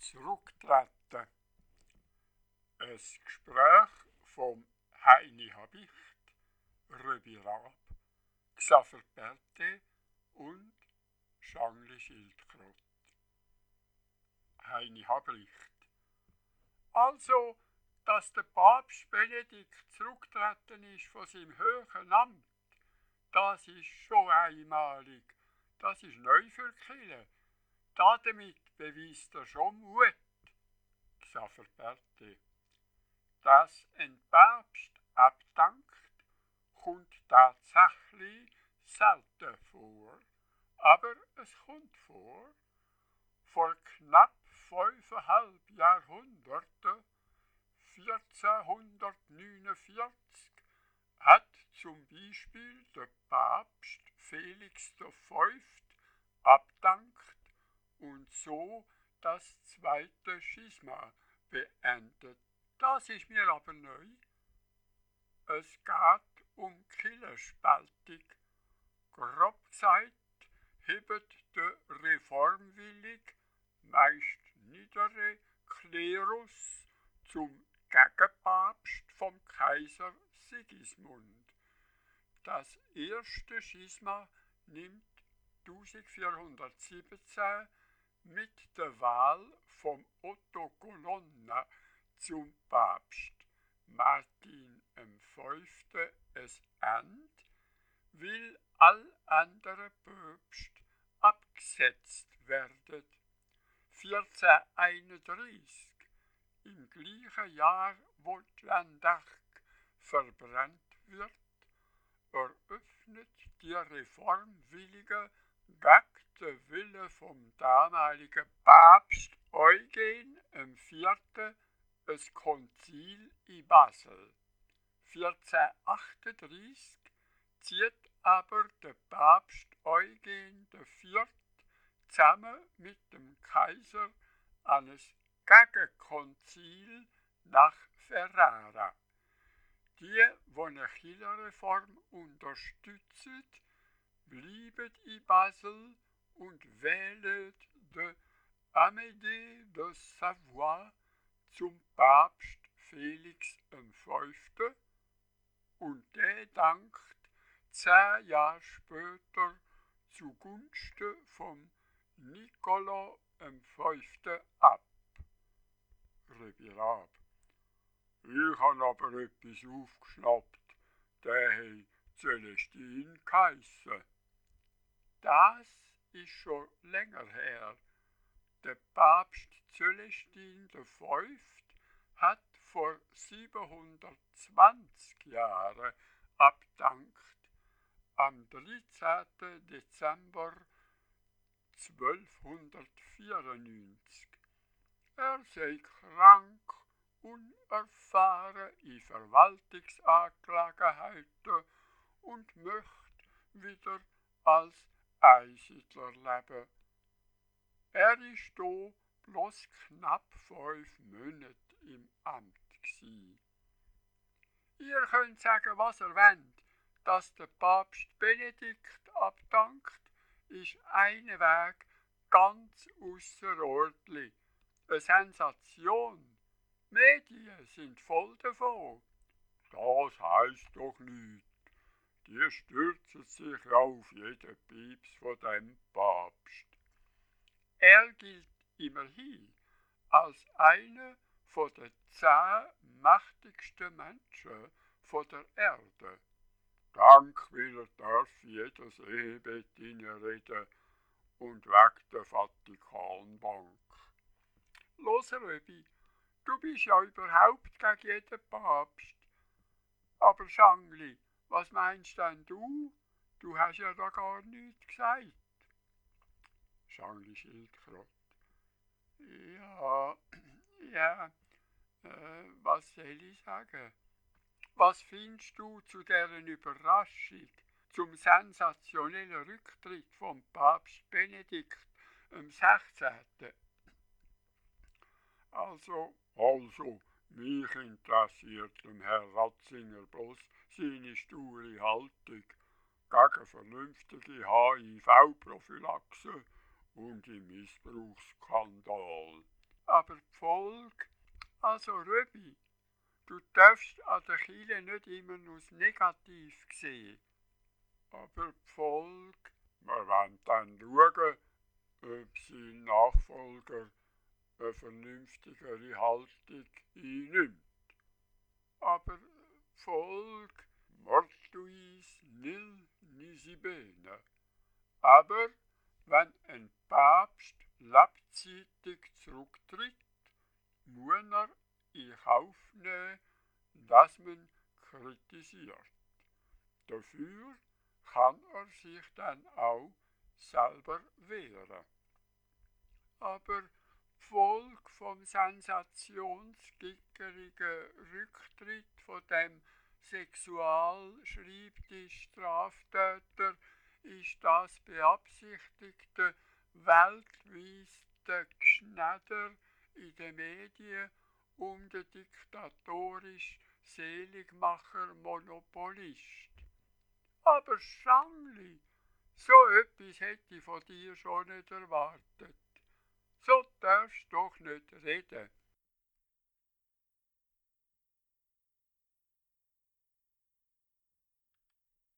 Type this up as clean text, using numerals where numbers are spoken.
Zurücktreten. Ein Gespräch vom Heini Habicht, Röbi Raab, Xaver Berthe und Schangli Schildkröt. Heini Habicht. Also, dass der Papst Benedikt zurückgetreten ist von seinem hohen Amt, das ist schon einmalig. Das ist neu für die Kirche. Damit beweist er schon Mut. Xaver Berthe. Dass ein Papst abdankt, kommt tatsächlich selten vor, aber es kommt vor. Vor knapp 5,5 Jahrhunderten, 1449, hat zum Beispiel der Papst Felix V. abdankt und so das zweite Schisma beendet. Das ist mir aber neu. Es geht um Kirchenspaltung. Grob gesagt hebt der reformwillig, meist niedere Klerus zum Gegenpapst vom Kaiser Sigismund. Das erste Schisma nimmt 1417 mit der Wahl vom Otto Colonna zum Papst Martin V. es Ende, will all andere Päpste abgesetzt werden. 1431, im gleichen Jahr, wo die Landark verbrannt wird, eröffnet die Reformwillige gegen den Willen vom damaligen Papst Eugen IV. Ein Konzil in Basel. 1438 zieht aber der Papst Eugen IV. Zusammen mit dem Kaiser an ein Gegenkonzil nach Ferrara. Die eine Kirchenreform unterstützen, bleiben in Basel und wählen den Amédée de Savoie zum Papst Felix V. und der dankt 10 Jahre später zugunsten von Niccolo V. ab. Röbi Raab. Ich habe aber etwas aufgeschnappt, der hat Celestin geheissen. Das ist schon länger her. Der Papst Celestin V. hat vor 720 Jahren abdankt, am 13. Dezember 1294. Er sei krank, unerfahren in Verwaltungsangelegenheiten und möchte wieder als Einsiedler leben. Er war hier bloß knapp 5 Monate im Amt. Ihr könnt sagen, was ihr wollt, dass der Papst Benedikt abdankt, ist ein Weg ganz ausserordentlich. Eine Sensation. Die Medien sind voll davon. Das heisst doch nichts. Die stürzen sich auf jeden Pieps von dem Papst. Er gilt immerhin als einer von den 10 mächtigsten Menschen von der Erde. Dank will darf jedes Ehebett reden und weg der Vatikanbank. Los, Röbi, du bist ja überhaupt gegen jeden Papst. Aber Schangli, was meinst denn du? Du hast ja da gar nichts gesagt. Schangli Schildkröt. Ja, was soll ich sagen? Was findest du zu deren Überraschung, zum sensationellen Rücktritt vom Papst Benedikt am 16.? Also, mich interessiert dem Herr Ratzinger bloß seine sture Haltung gegen vernünftige HIV-Prophylaxe und den Missbrauchsskandal. Aber die Folge, also Röbi, du darfst an der Kirche nicht immer nur das Negativ sehen. Aber die Folge, wir wollen dann schauen, ob sein Nachfolger eine vernünftigere Haltung einnimmt. Aber die Folge, mortuis nil nisi bene. Aber wenn ein Papst lebzeitig zurücktritt, muss er in Kauf nehmen, dass man kritisiert. Dafür kann er sich dann auch selber wehren. Aber die Folge vom sensationsgickerigen Rücktritt von dem Sexualschreibtisch-Straftäter ist das beabsichtigte weltweite Geschnäder in den Medien um den diktatorisch Seligmacher Monopolist. Aber Schangli, so etwas hätte ich von dir schon nicht erwartet. So darfst du doch nicht reden.